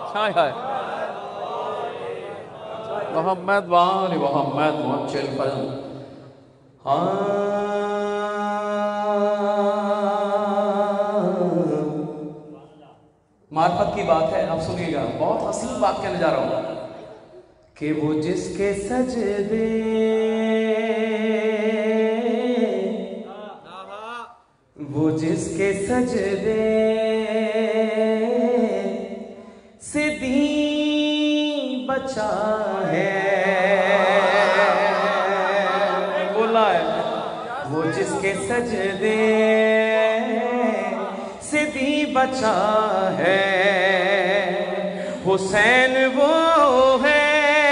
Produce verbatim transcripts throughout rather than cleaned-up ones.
ہائے ہائے محمد وآل محمد مونچل فضل. معرفت کی بات ہے، اب سنیے گا، بہت حسین بات کہنے جا رہا ہوں کہ وہ جس کے سجدے وہ جس کے سجدے سے دین بچا ہے، بولا ہے وہ جس کے سجدے سے دین بچا ہے، حسین وہ ہے،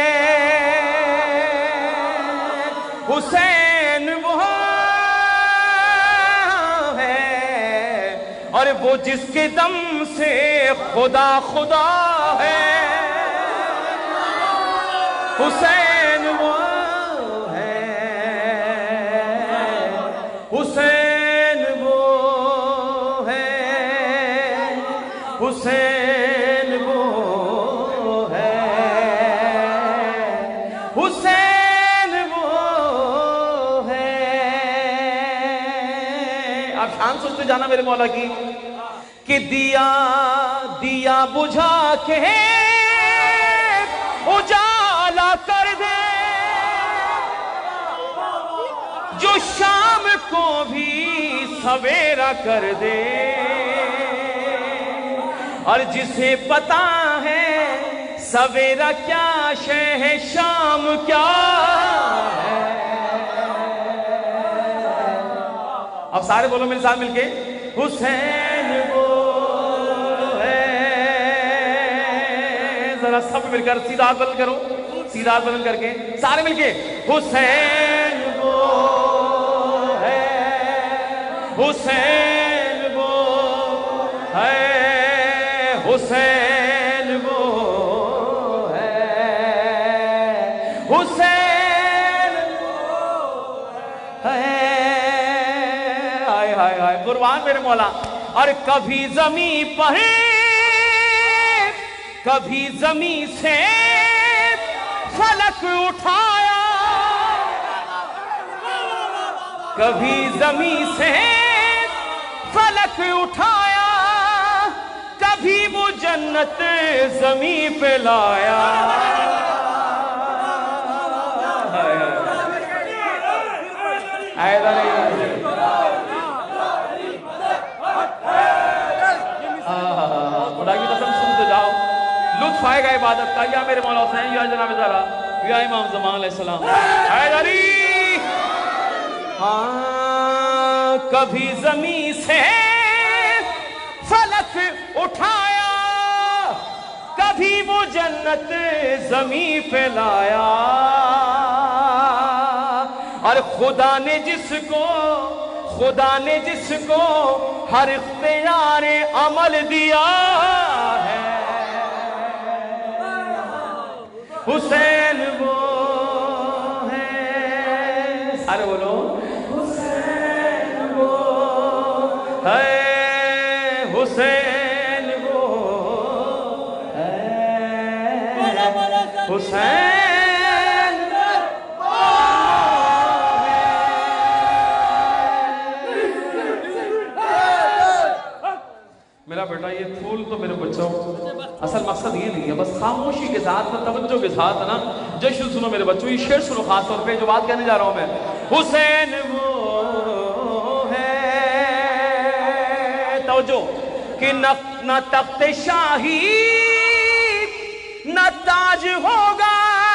حسین وہ اور وہ جس کے دم سے خدا خدا ہے، حسین وہ ہے، حسین وہ ہے، حسین وہ ہے، حسین وہ ہے. آپ شان سنتے جانا میرے مولا کی کہ دیا دیا بجھا کے اجالا کر دے، جو شام کو بھی سویرا کر دے، اور جسے پتا ہے سویرا کیا شے ہے شام کیا ہے. اب سارے بولو میرے ساتھ مل کے حسین وہ ہے. ذرا سب مل کر سیدھا ہاتھ بلند کرو، سیدھا ہاتھ بلند کر کے سارے مل کے حسین وہ ہے، حسین وہ ہے، حسین وہ ہے، حسین وہ ہے. ہائے ہائے قربان میرے مولا. اور کبھی زمین پر کبھی زمین سے فلک اٹھایا، کبھی زمین سے فلک اٹھایا، کبھی وہ جنت زمین پہ لایا. خدا کی قسم سنتے جاؤ، لطف آئے گا عبادت کا. یا میرے مولا حسین، یا جناب زہرا، یا امام زمان علیہ السلام. حیدری ہاں کبھی زمین سے فلک اٹھایا، کبھی وہ جنت زمین پہ لایا، اور خدا نے جس کو خدا نے جس کو ہر اختیار عمل دیا ہے، حسین وہ ہے. سارے بولو حسین وہ ہے، حسین وہ ہے، حسین میرا بیٹا. یہ پھول تو میرے بچوں اصل مقصد یہ نہیں ہے، بس خاموشی کے ساتھ توجہ کے ساتھ نا جشن سنو میرے بچوں. یہ شعر سنو خاص طور پہ جو بات کہنے جا رہا ہوں میں. حسین وہ ہے، توجہ کہ نہ تخت شاہی نہ تاج ہوگا،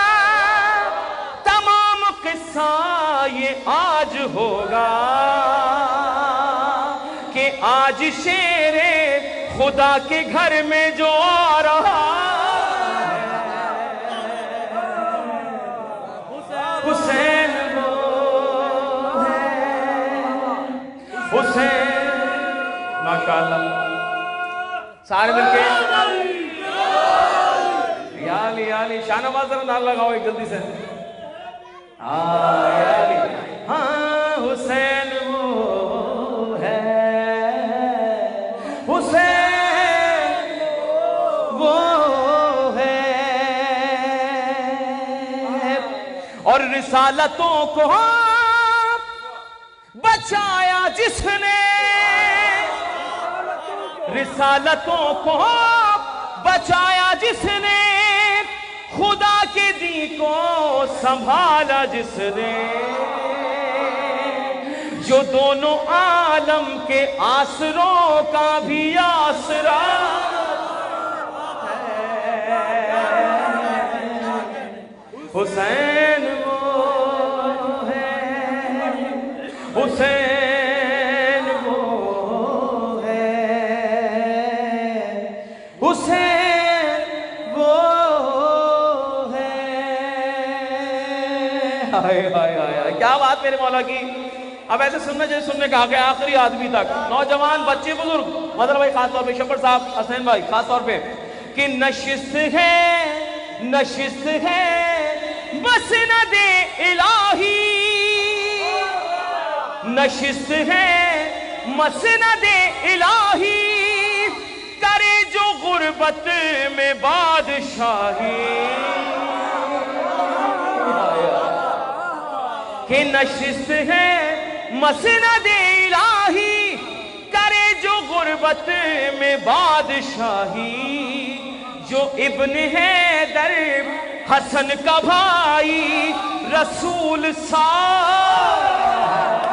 تمام قصہ یہ آج ہوگا کہ آج شیر خدا کے گھر میں جو آ رہا ہے، حسین وہ ہے، حسین. ماشاءاللہ سارے مل کے یا علی یا علی شان آواز ذرا نال لگاؤ ایک جلدی سے. ہاں یا علی ہاں حسین وہ ہے، حسین وہ اور رسالتوں کو بچایا جس نے، رسالتوں کو بچایا جس نے، خدا کے دین کو سنبھالا جس نے، جو دونوں عالم کے آسروں کا بھی آسرا حسین وہ ہے، حسین وہ ہے، حسین وہ ہے۔ ہائے ہائے ہائے، کیا بات میرے مولا کی۔ اب ایسے سننا چاہیے، سننے کا آگے آخری آدمی تک، نوجوان، بچے، بزرگ، مدر بھائی خاص طور پہ، شبر صاحب، حسین بھائی خاص طور پہ، کہ نشست ہے، نشست ہے مسند الہی، نشست ہے مسند الہی، کرے جو غربت میں بادشاہی، کہ نشست ہے مسند الہی، کرے جو غربت میں بادشاہی، جو ابن حیدر حسن کا بھائی رسول صاحب،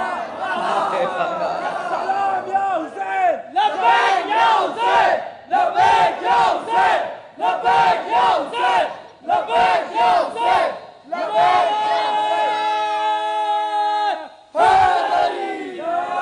سلام یا حسین، لبیک یا حسین، لبیک یا حسین، لبیک یا حسین، لبیک یا حسین، لبیک یا حسین،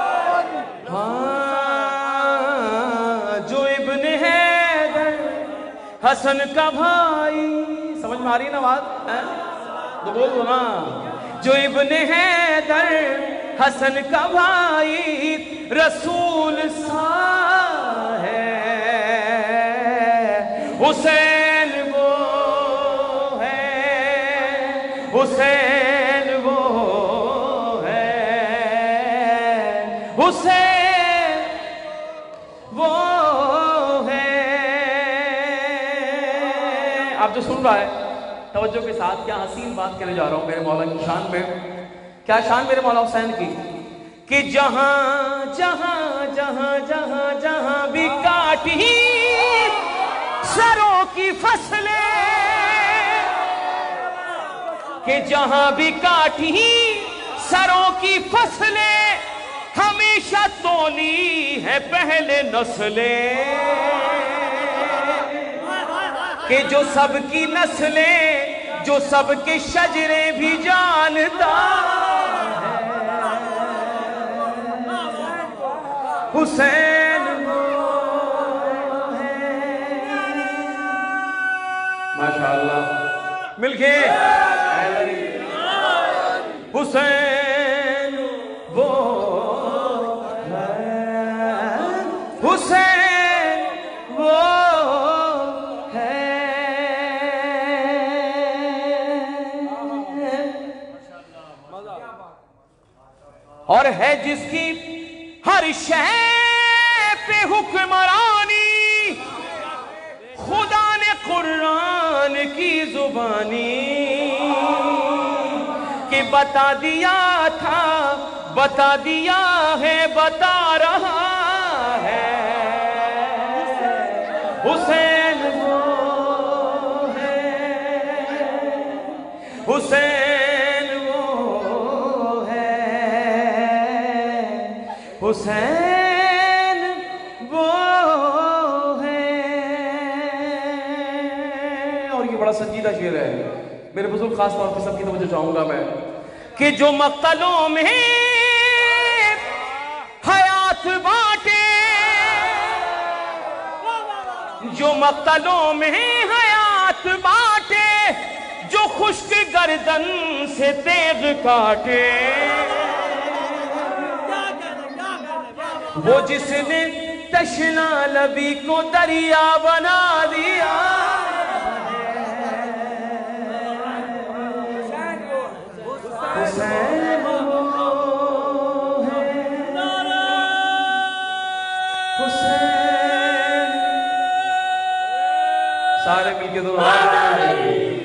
ہاں جو ابن حیدر حسن کا بھائی، سمجھ میں آ رہی ہے نا بات؟ تو بول دو نا، جو ابن حیدر حسن کا بھائی رسول صاحب ہے، حسین وہ ہے، حسین وہ ہے، حسین وہ ہے۔ آپ جو سن رہا ہے توجہ کے ساتھ، کیا حسین بات کہنے جا رہا ہوں میرے مولا کی شان میں، کیا شان میرے مولا حسین کی، کہ جہاں جہاں جہاں جہاں جہاں بھی کاٹی سروں کی فصلیں، کہ جہاں بھی کاٹی سروں کی فصلیں، ہمیشہ تولی ہے پہلے نسلیں، کہ جو سب کی نسلیں، جو سب کے شجرے بھی جانتا ہے، حسین وہ ہے۔ ماشاءاللہ مل کے حسین وہ ہے، حسین وہ ہے، اور ہے جس کی ہر شے پہ حکمرانی، خدا نے قرآن کی زبانی، کہ بتا دیا تھا، بتا دیا ہے، بتا رہا ہے، حسین وہ ہے، حسین وہ ہے، حسین وہ ہے۔ اور یہ بڑا سنجیدہ شعر ہے میرے بزرگ، خاص طور پہ سب کی توجہ چاہوں گا میں، کہ جو مقتلوں میں حیات بانٹے، جو مقتلوں میں حیات بانٹے، جو خشک گردن سے تیغ کاٹے، وہ جس نے تشنا لبی کو دریا بنا دیا، حسین وہ ہے، حسین، سارے مل کے دو